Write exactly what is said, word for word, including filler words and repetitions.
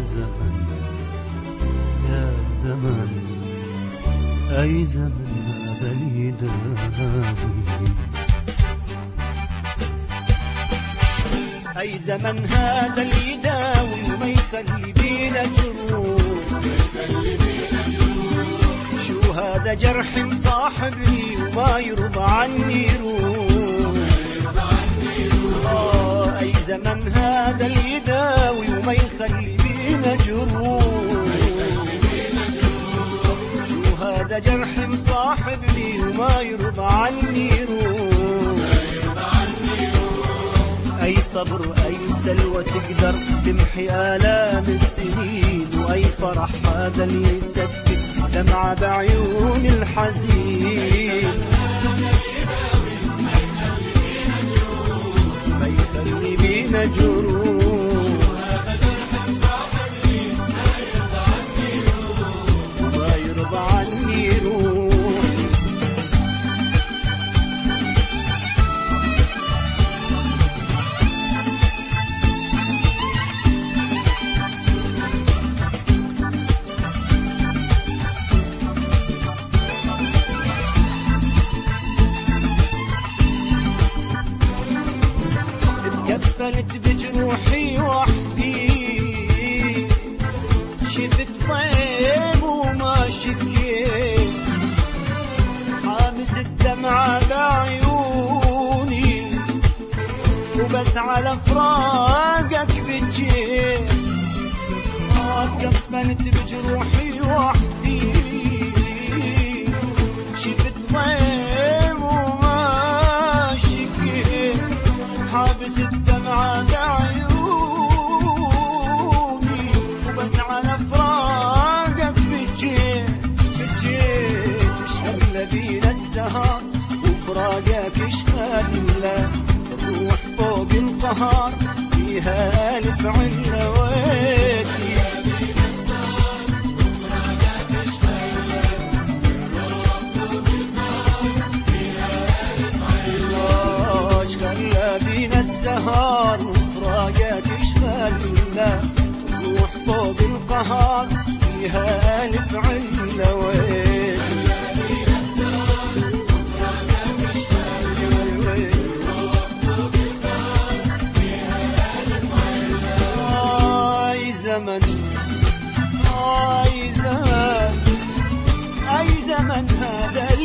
زمن يا زمن أي زمن هذا اللي يداوي، أي زمن هذا اللي يداوي وما يخلي بينا جروح، شو هذا جرح مصاحبني وما يرضى عني روح. آه أي زمن هذا اللي يداوي وما يخلي بينا جروح، شو هذا جرح مصاحبني وما يرضى عني روح. أي صبر أي سلوى تقدر تمحي آلام السنين، وأي فرح هذا اللي يسكت دمعة بعيون الحزين، ما يخلي بينا جروح، ما يرضى عني روح. كفلت بجروحي وحدي، شفت طيب وما شكيت، حامس الدمعة بعيوني وبس على فراقك بجيت. تكفلت بجروحي وحدي، شفت طيب وما شكيت، حابس الدمعة بعيوني وبس على فراقك بجيت بجيت. اشهد بينا السهر وفراقك اشهد، الروح فوق القهر فيها ألف علة ويلي. السهر وفراقك يشغلنا، روح فوق القهر فيها ألف علة ويل. أي زمن أي زمن أي زمن هذا